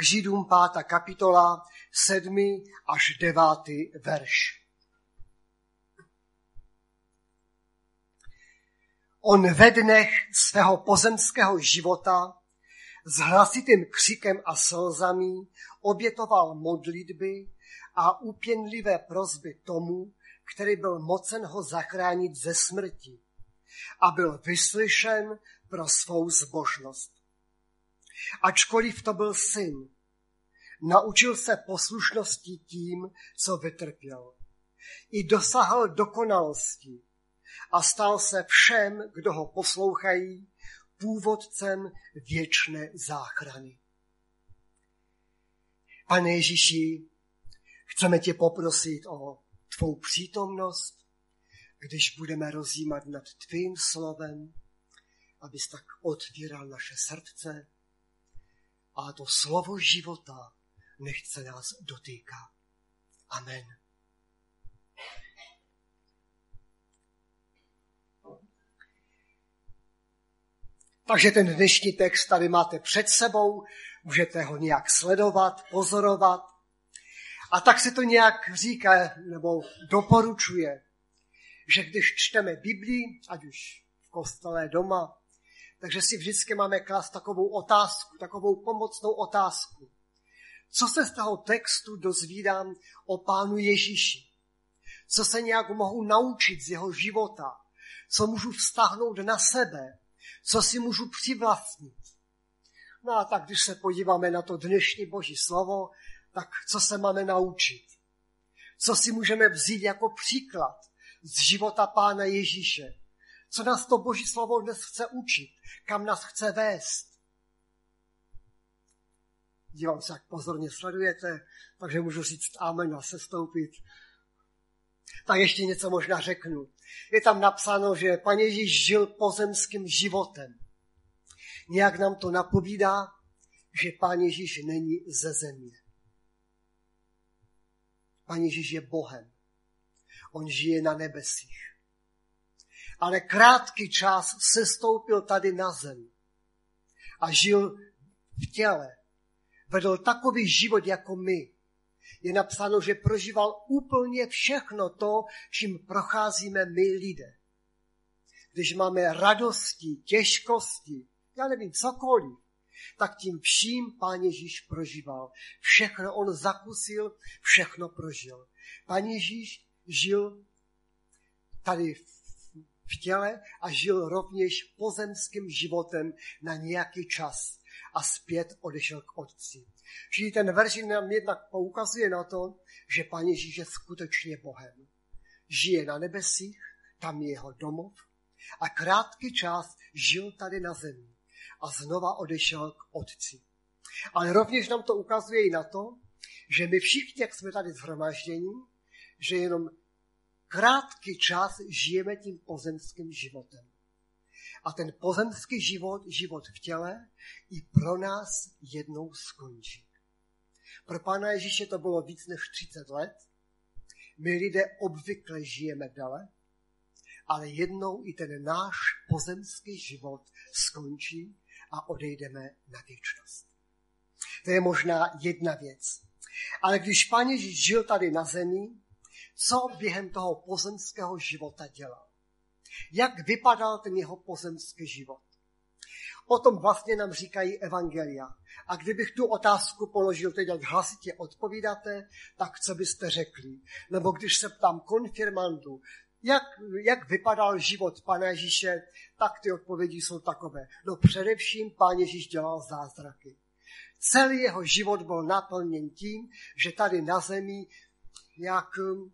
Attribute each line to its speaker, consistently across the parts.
Speaker 1: Židům 5. kapitola, 7. až 9. verš. On ve dnech svého pozemského života s hlasitým křikem a slzami obětoval modlitby a úpěnlivé prosby tomu, který byl mocen ho zachránit ze smrti a byl vyslyšen pro svou zbožnost. Ačkoliv to byl syn, naučil se poslušnosti tím, co vytrpěl. I dosáhl dokonalosti a stal se všem, kdo ho poslouchají, původcem věčné záchrany. Pane Ježíši, chceme tě poprosit o tvou přítomnost, když budeme rozjímat nad tvým slovem, abys tak otvíral naše srdce a to slovo života nechce nás dotýká. Amen. Takže ten dnešní text tady máte před sebou, můžete ho nějak sledovat, pozorovat. A tak se to nějak říká nebo doporučuje, že když čteme Biblii, ať už v kostele doma, takže si vždycky máme klást takovou otázku, takovou pomocnou otázku. Co se z toho textu dozvídám o Pánu Ježíši? Co se nějak mohu naučit z jeho života? Co můžu vztáhnout na sebe? Co si můžu přivlastnit? No a tak, když se podíváme na to dnešní Boží slovo, tak co se máme naučit? Co si můžeme vzít jako příklad z života Pána Ježíše? Co nás to Boží slovo dnes chce učit? Kam nás chce vést? Dívám se, jak pozorně sledujete, takže můžu říct amen a sestoupit. Tak ještě něco možná řeknu. Je tam napsáno, že Pán Ježíš žil pozemským životem. Nějak nám to napovídá, že Pán Ježíš není ze země. Pán Ježíš je Bohem. On žije na nebesích. Ale krátký čas sestoupil tady na zem a žil v těle. Vedl takový život jako my. Je napsáno, že prožíval úplně všechno to, čím procházíme my lidé. Když máme radosti, těžkosti, já nevím, cokoliv, tak tím vším Pán Ježíš prožíval. Všechno on zakusil, všechno prožil. Pán Ježíš žil tady v těle a žil rovněž pozemským životem na nějaký čas a zpět odešel k Otci. Čili ten verš nám jednak poukazuje na to, že Pán Ježíš je skutečně Bohem. Žije na nebesích, tam je jeho domov a krátký čas žil tady na zemi a znova odešel k Otci. Ale rovněž nám to ukazuje i na to, že my všichni, jak jsme tady shromáždění, že jenom krátký čas žijeme tím pozemským životem. A ten pozemský život v těle, i pro nás jednou skončí. Pro Pána Ježíše to bylo víc než 30 let. My lidé obvykle žijeme déle, ale jednou i ten náš pozemský život skončí a odejdeme na věčnost. To je možná jedna věc. Ale když Pán Ježíš žil tady na zemi, co během toho pozemského života dělal? Jak vypadal ten jeho pozemský život? O tom vlastně nám říkají evangelia. A kdybych tu otázku položil teď, jak hlasitě odpovídáte, tak co byste řekli? Nebo když se ptám konfirmandů, jak vypadal život Pána Ježíše, tak ty odpovědi jsou takové. No především Pán Ježíš dělal zázraky. Celý jeho život byl naplněn tím, že tady na zemi jak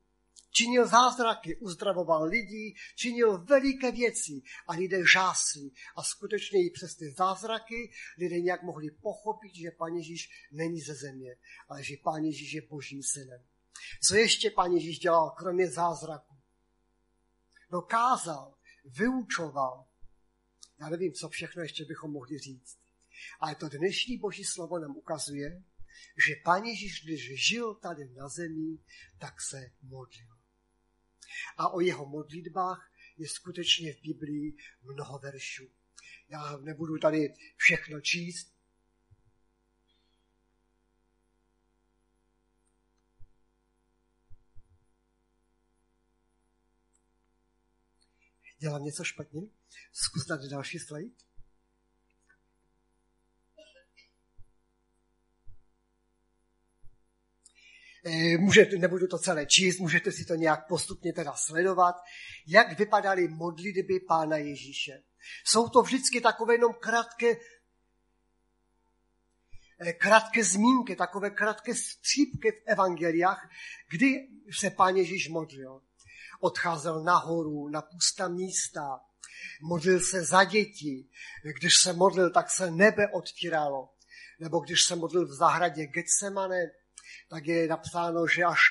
Speaker 1: činil zázraky, uzdravoval lidi, činil veliké věci a lidé žásli. A skutečně i přes ty zázraky lidé nějak mohli pochopit, že Pán Ježíš není ze země, ale že Pán Ježíš je Božím synem. Co ještě Pán Ježíš dělal, kromě zázraku? No kázal, vyučoval. Já nevím, co všechno ještě bychom mohli říct. Ale to dnešní Boží slovo nám ukazuje, že Pán Ježíš, když žil tady na zemi, tak se modlil. A o jeho modlitbách je skutečně v Biblii mnoho veršů. Já nebudu tady všechno číst, Dělám něco špatně? Zkus dát další slide. Nebudu to celé číst, můžete si to nějak postupně teda sledovat, jak vypadaly modlitby Pána Ježíše. Jsou to vždycky takové jenom krátké zmínky, takové krátké střípky v evangeliách, kdy se Pán Ježíš modlil. Odcházel nahoru, na pustá místa, modlil se za děti. Když se modlil, tak se nebe odtíralo. Nebo když se modlil v zahradě Getsemane, tak je napsáno, že až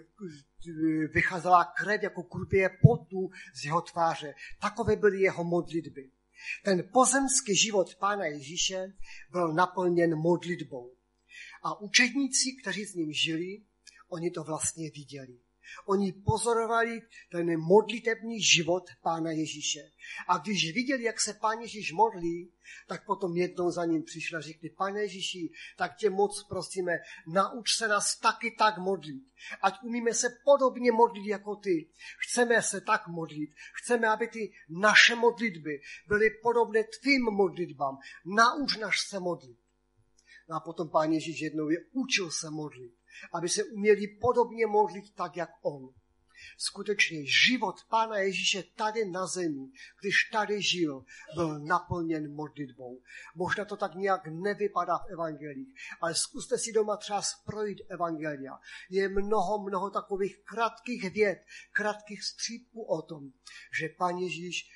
Speaker 1: vycházela krev jako krupě potu z jeho tváře. Takové byly jeho modlitby. Ten pozemský život Pána Ježíše byl naplněn modlitbou. A učedníci, kteří s ním žili, oni to vlastně viděli. Oni pozorovali ten modlitební život Pána Ježíše. A když viděli, jak se Pán Ježíš modlí, tak potom jednou za ním přišli a řekli, Pane Ježíši, tak tě moc prosíme, nauč se nás taky tak modlit. Ať umíme se podobně modlit jako ty. Chceme se tak modlit. Chceme, aby ty naše modlitby byly podobné tvým modlitbám. Nauč nás se modlit. No a potom Pán Ježíš jednou je učil se modlit, aby se uměli podobně modlit tak, jak on. Skutečně život Pána Ježíše tady na zemi, když tady žil, byl naplněn modlitbou. Možná to tak nějak nevypadá v evangelích, ale zkuste si doma třeba projít evangelia. Je mnoho takových krátkých vět, krátkých střípků o tom, že Pán Ježíš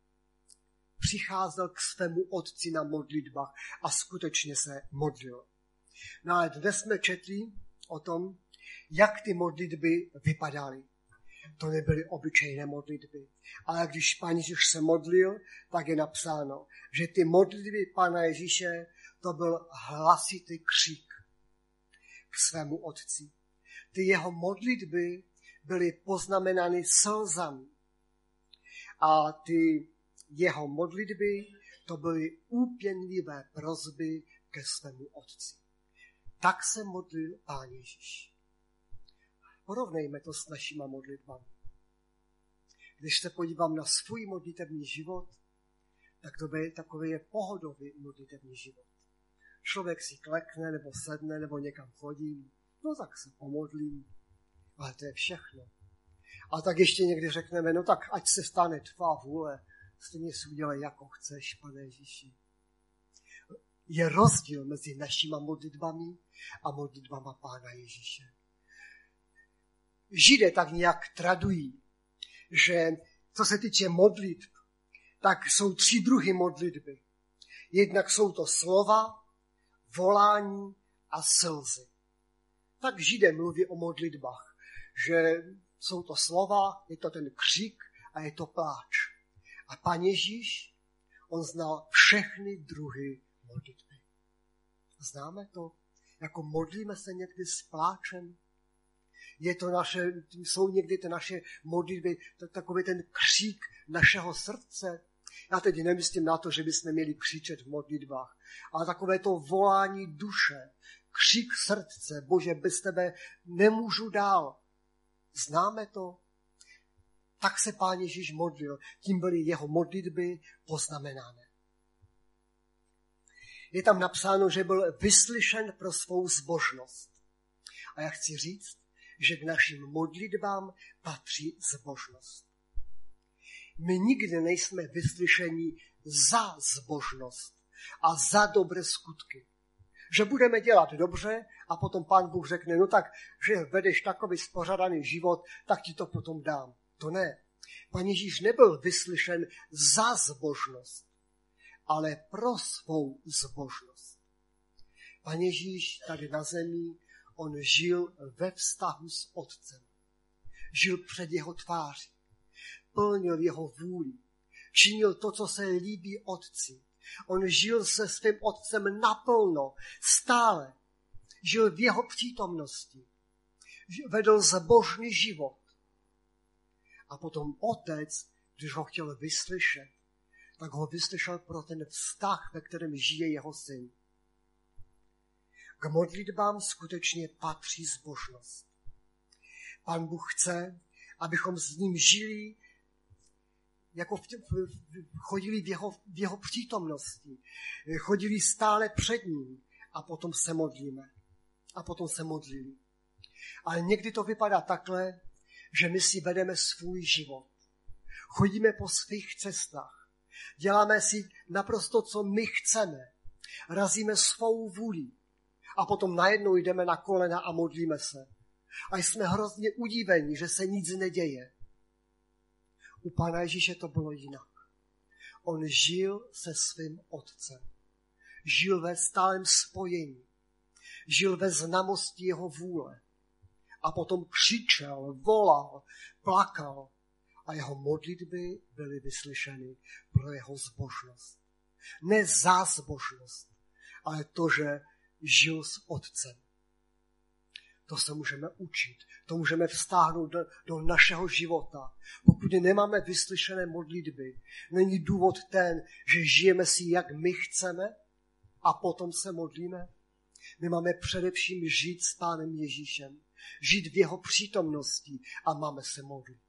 Speaker 1: přicházel k svému otci na modlitbách a skutečně se modlil. No ale dnes jsme četli o tom, jak ty modlitby vypadaly. To nebyly obyčejné modlitby. Ale když Pán Ježíš se modlil, tak je napsáno, že ty modlitby Pána Ježíše, to byl hlasitý křik k svému otci. Ty jeho modlitby byly poznamenány slzami. A ty jeho modlitby, to byly úpěnlivé prosby ke svému otci. Tak se modlil Pán Ježíš. Porovnejme to s našima modlitbami. Když se podívám na svůj modlitevní život, tak to je takový pohodový modlitevní život. Člověk si klekne, nebo sedne, nebo někam chodí, no tak se pomodlím, ale to je všechno. A tak ještě někdy řekneme, no tak ať se stane tvá vůle, stejně si udělej, jako chceš, Pane Ježíši. Je rozdíl mezi našima modlitbami a modlitbama Pána Ježíše. Židé tak nějak tradují, že co se týče modlitb, tak jsou 3 druhy modlitby. Jednak jsou to slova, volání a slzy. Tak Židé mluví o modlitbách, že jsou to slova, je to ten křik a je to pláč. A Pán Ježíš, on znal všechny druhy modlitby. Známe to? Jako modlíme se někdy s pláčem. Jsou někdy ty naše modlitby takový ten křík našeho srdce. Já teď nemyslím na to, že bychom měli křičet v modlitbách, ale takové to volání duše, křík srdce, Bože, bez tebe nemůžu dál. Známe to? Tak se Pán Ježíš modlil, tím byly jeho modlitby poznamenané. Je tam napsáno, že byl vyslyšen pro svou zbožnost. A já chci říct, že k našim modlitbám patří zbožnost. My nikdy nejsme vyslyšeni za zbožnost a za dobré skutky. Že budeme dělat dobře a potom Pán Bůh řekne, no tak, že vedeš takový spořádaný život, tak ti to potom dám. To ne. Pán Ježíš nebyl vyslyšen za zbožnost, ale pro svou zbožnost. Pán Ježíš tady na zemi, on žil ve vztahu s Otcem. Žil před jeho tváří. Plnil jeho vůli. Činil to, co se líbí Otci. On žil se svým Otcem naplno, stále. Žil v jeho přítomnosti. Vedl zbožný život. A potom Otec, když ho chtěl vyslyšet, tak ho vyslyšel pro ten vztah, ve kterém žije jeho syn. K modlitbám skutečně patří zbožnost. Pán Bůh chce, abychom s ním žili chodili v jeho přítomnosti, chodili stále před ním a potom se modlíme. A potom se modlili. Ale někdy to vypadá takhle, že my si vedeme svůj život. Chodíme po svých cestách. Děláme si naprosto, co my chceme. Razíme svou vůli. A potom najednou jdeme na kolena a modlíme se. A jsme hrozně udíveni, že se nic neděje. U Pána Ježíše to bylo jinak. On žil se svým otcem. Žil ve stálem spojení. Žil ve znamosti jeho vůle. A potom křičel, volal, plakal. A jeho modlitby byly vyslyšeny pro jeho zbožnost. Ne zázbožnost, ale to, že žil s otcem. To se můžeme učit. To můžeme vztáhnout do našeho života. Pokud nemáme vyslyšené modlitby, není důvod ten, že žijeme si, jak my chceme a potom se modlíme. My máme především žít s Pánem Ježíšem. Žít v jeho přítomnosti a máme se modlit.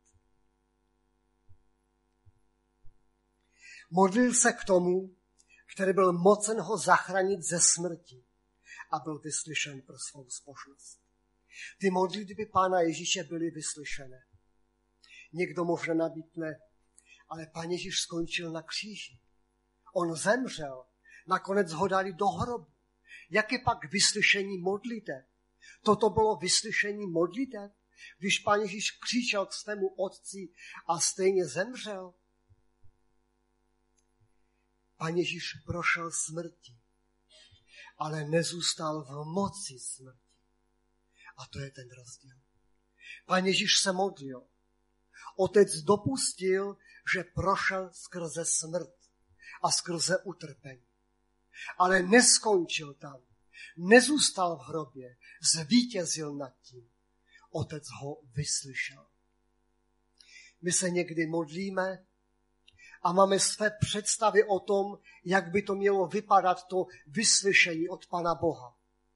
Speaker 1: Modlil se k tomu, který byl mocen ho zachránit ze smrti a byl vyslyšen pro svou zbožnost. Ty modlitby Pána Ježíše byly vyslyšené. Někdo možná nabídne, ale Pán Ježíš skončil na kříži. On zemřel, nakonec ho dali do hrobu. Jak je pak vyslyšení modliteb? Toto bylo vyslyšení modliteb, když Pán Ježíš křičel k svému otci a stejně zemřel? Pán Ježíš prošel smrti, ale nezůstal v moci smrti. A to je ten rozdíl. Pán Ježíš se modlil. Otec dopustil, že prošel skrze smrt a skrze utrpení. Ale neskončil tam. Nezůstal v hrobě. Zvítězil nad tím. Otec ho vyslyšel. My se někdy modlíme a máme své představy o tom, jak by to mělo vypadat, to vyslyšení od Pana Boha.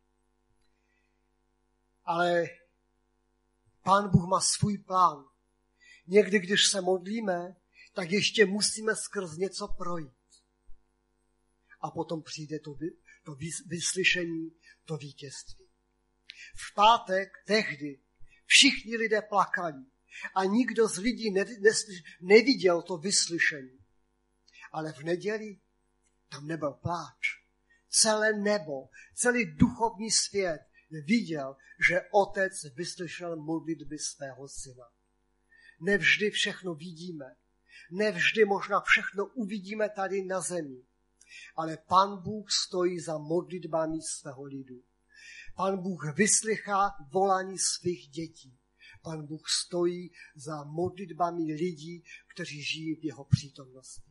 Speaker 1: Ale Pán Bůh má svůj plán. Někdy, když se modlíme, tak ještě musíme skrz něco projít. A potom přijde to vyslyšení, to vítězství. V pátek tehdy všichni lidé plakali a nikdo z lidí neviděl to vyslyšení. Ale v neděli tam nebyl pláč. Celé nebo, celý duchovní svět viděl, že otec vyslyšel modlitby svého syna. Nevždy všechno vidíme. Nevždy možná všechno uvidíme tady na zemi. Ale Pán Bůh stojí za modlitbami svého lidu. Pán Bůh vyslychá volání svých dětí. Pán Bůh stojí za modlitbami lidí, kteří žijí v jeho přítomnosti.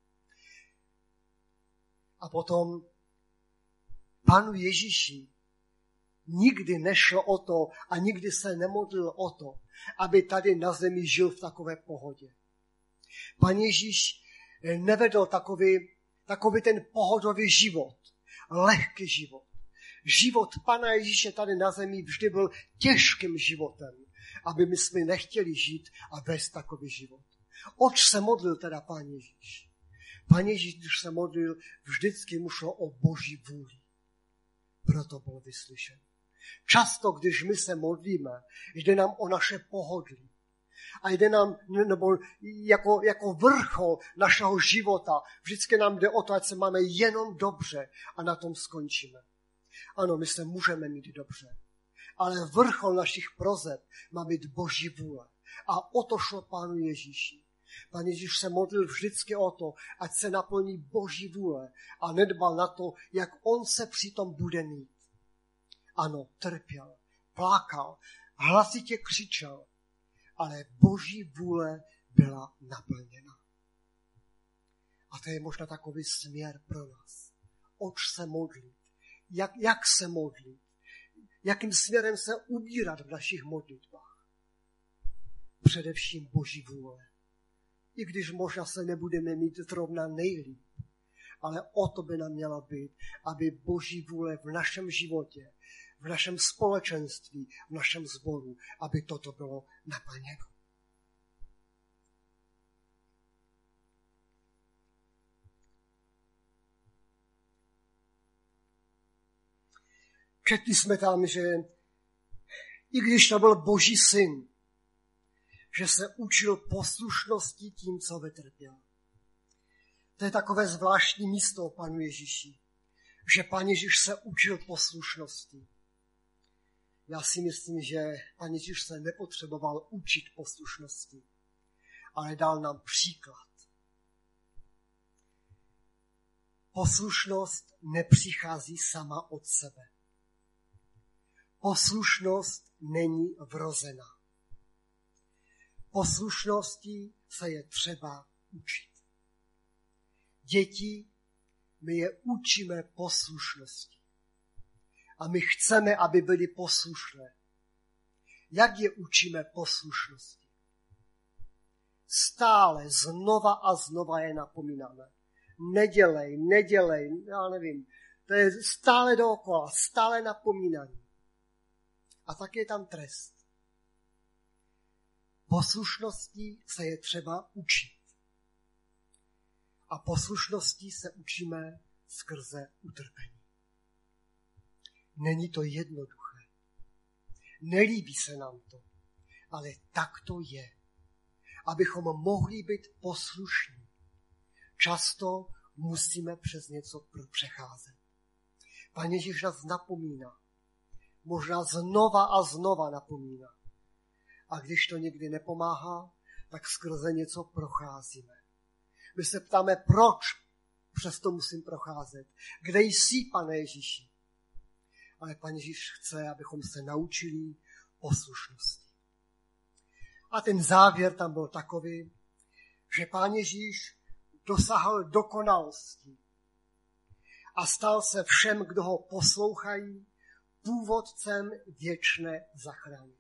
Speaker 1: A potom Pánu Ježíši nikdy nešlo o to a nikdy se nemodlil o to, aby tady na zemi žil v takové pohodě. Pán Ježíš nevedl takový ten pohodový život, lehký život. Život Pana Ježíše tady na zemi vždy byl těžkým životem, aby my jsme nechtěli žít a vést takový život. Oč se modlil teda Pán Ježíš? Pán Ježíš, když se modlil, vždycky mu šlo o Boží vůli. Proto byl vyslyšen. Často, když my se modlíme, jde nám o naše pohodlí. A jde nám, nebo jako vrchol našeho života, vždycky nám jde o to, ať se máme jenom dobře a na tom skončíme. Ano, my se můžeme mít dobře, ale vrchol našich prozeb má být Boží vůle. A o to šlo Pánu Ježíši. Pán Ježíš se modlil vždycky o to, ať se naplní Boží vůle a nedbal na to, jak on se přitom bude mít. Ano, trpěl, plakal, hlasitě křičel, ale Boží vůle byla naplněna. A to je možná takový směr pro nás. Oč se modlit? Jak se modlit? Jakým směrem se ubírat v našich modlitbách? Především Boží vůle. I když možná se nebudeme mít zrovna nejlíp, ale o to by nám mělo být, aby Boží vůle v našem životě, v našem společenství, v našem sboru, aby toto bylo naplněno. četli jsme tam, že i když to byl Boží syn, že se učil poslušnosti tím, co vytrpěl. To je takové zvláštní místo Panu Ježíši, že Pán Ježíš se učil poslušnosti. Já si myslím, že Pán Ježíš se nepotřeboval učit poslušnosti, ale dal nám příklad. Poslušnost nepřichází sama od sebe. Poslušnost není vrozená. Poslušnosti se je třeba učit. Děti, my je učíme poslušnosti. A my chceme, aby byli poslušné. Jak je učíme poslušnosti? Stále znova a znova je napomínáme. Nedělej, já nevím. To je stále dookola, stále napomínání. A tak je tam trest. Poslušnosti se je třeba učit. A poslušnosti se učíme skrze utrpení. Není to jednoduché. Nelíbí se nám to, ale tak to je. Abychom mohli být poslušní, často musíme přes něco přecházet. Pán Ježíš nás napomíná. Možná znova a znova napomíná. A když to někdy nepomáhá, tak skrze něco procházíme. My se ptáme, proč přesto musím procházet. Kde jsi, Pane Ježíši? Ale Pán Ježíš chce, abychom se naučili poslušnosti. A ten závěr tam byl takový, že Pán Ježíš dosáhl dokonalosti a stal se všem, kdo ho poslouchají, původcem věčné zachrany.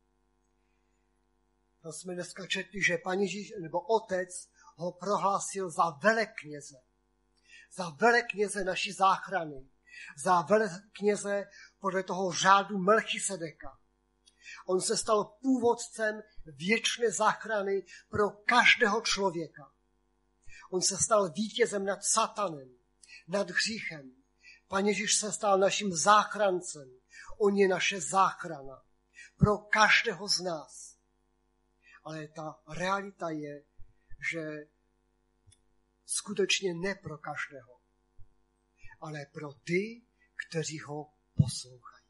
Speaker 1: To jsme dneska četli, že Pán Ježíš nebo Otec ho prohlásil za velekněze. Za velekněze naší záchrany. Za velekněze podle toho řádu Melchisedeka. On se stal původcem věčné záchrany pro každého člověka. On se stal vítězem nad satanem, nad hříchem. Pán Ježíš se stal naším záchrancem. On je naše záchrana pro každého z nás. Ale ta realita je, že skutečně ne pro každého, ale pro ty, kteří ho poslouchají.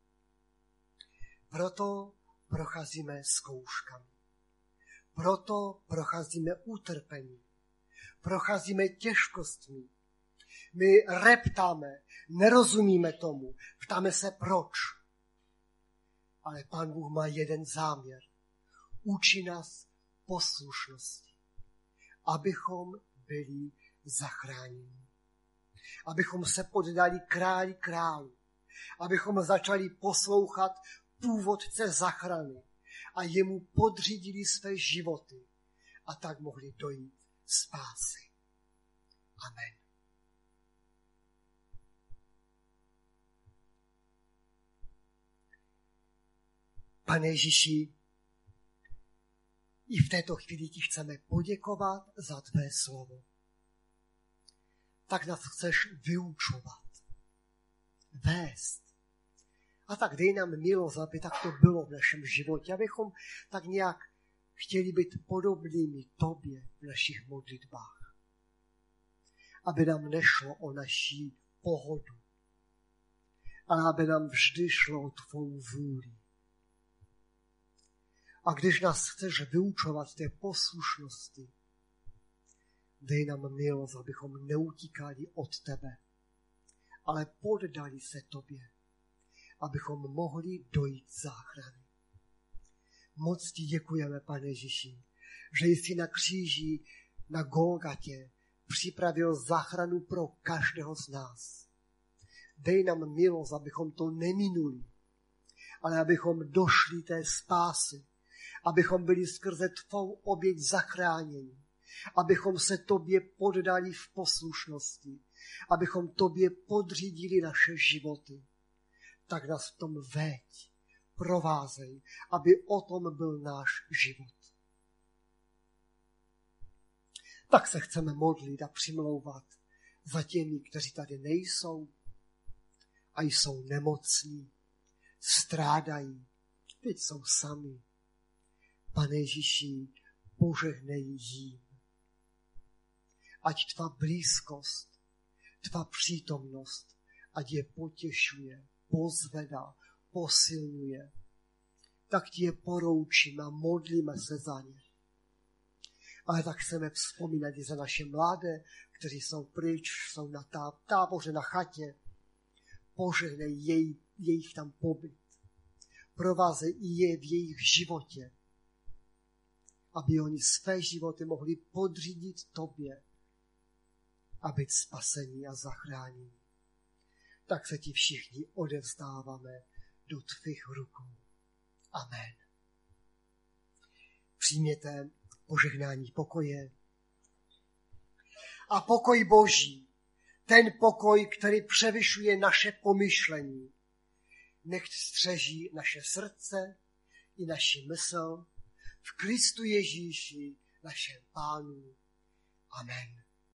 Speaker 1: Proto procházíme zkouškami. Proto procházíme utrpení. Procházíme těžkostmi. My reptáme, nerozumíme tomu, ptáme se proč. Ale Pán Bůh má jeden záměr. Učí nás poslušnosti, abychom byli zachráněni. Abychom se poddali králi králů. Abychom začali poslouchat původce zachrany a jemu podřídili své životy a tak mohli dojít spásy. Amen. Pane Ježíši, i v této chvíli ti chceme poděkovat za tvé slovo. Tak nás chceš vyučovat, vést. A tak dej nám milost, aby tak to bylo v našem životě, abychom tak nějak chtěli být podobnými tobě v našich modlitbách. Aby nám nešlo o naši pohodu, ale aby nám vždy šlo o tvou vůli. A když nás chceš vyučovat té poslušnosti, dej nám milost, abychom neutíkali od tebe, ale poddali se tobě, abychom mohli dojít záchrany. Moc ti děkujeme, Pane Ježíši, že jsi na kříži, na Golgatě připravil záchranu pro každého z nás. Dej nám milost, abychom to neminuli, ale abychom došli té spásy, abychom byli skrze tvou oběť zachráněni, abychom se tobě poddali v poslušnosti, abychom tobě podřídili naše životy. Tak nás v tom veď, provázej, aby o tom byl náš život. Tak se chceme modlit a přimlouvat za těmi, kteří tady nejsou a jsou nemocní, strádají, teď jsou sami. Pane Ježíši, požehnej jim. Ať tvá blízkost, tvá přítomnost, ať je potěšuje, pozvedá, posilňuje. Tak ti je poroučíme a modlíme se za ně. Ale tak chceme vzpomínat i za naše mladé, kteří jsou pryč, jsou na táboře, na chatě. Požehnej jejich tam pobyt. Provázej i je v jejich životě, aby oni své životy mohli podřídit tobě a být spasení a zachránění. Tak se ti všichni odevzdáváme do tvých rukou. Amen. Přijměte požehnání pokoje. A pokoj Boží, ten pokoj, který převyšuje naše pomyšlení, nechť střeží naše srdce i naši mysl v Kristu Ježíši, našem Pánu. Amen.